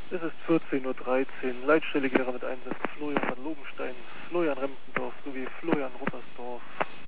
Es ist 14:13 Uhr. Leitstelle Gera mit Einsatz Florian van Lobenstein, Florian Rempendorf sowie Florian Ruppersdorf.